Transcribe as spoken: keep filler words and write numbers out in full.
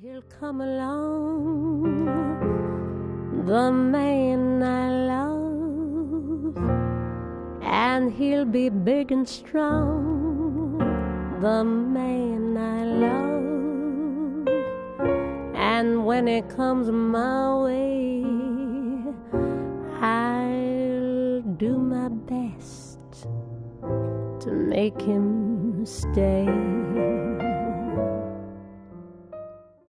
He'll come along, the man I love, and he'll be big and strong, the man I love. And when it comes my way, I'll do my best to make him stay.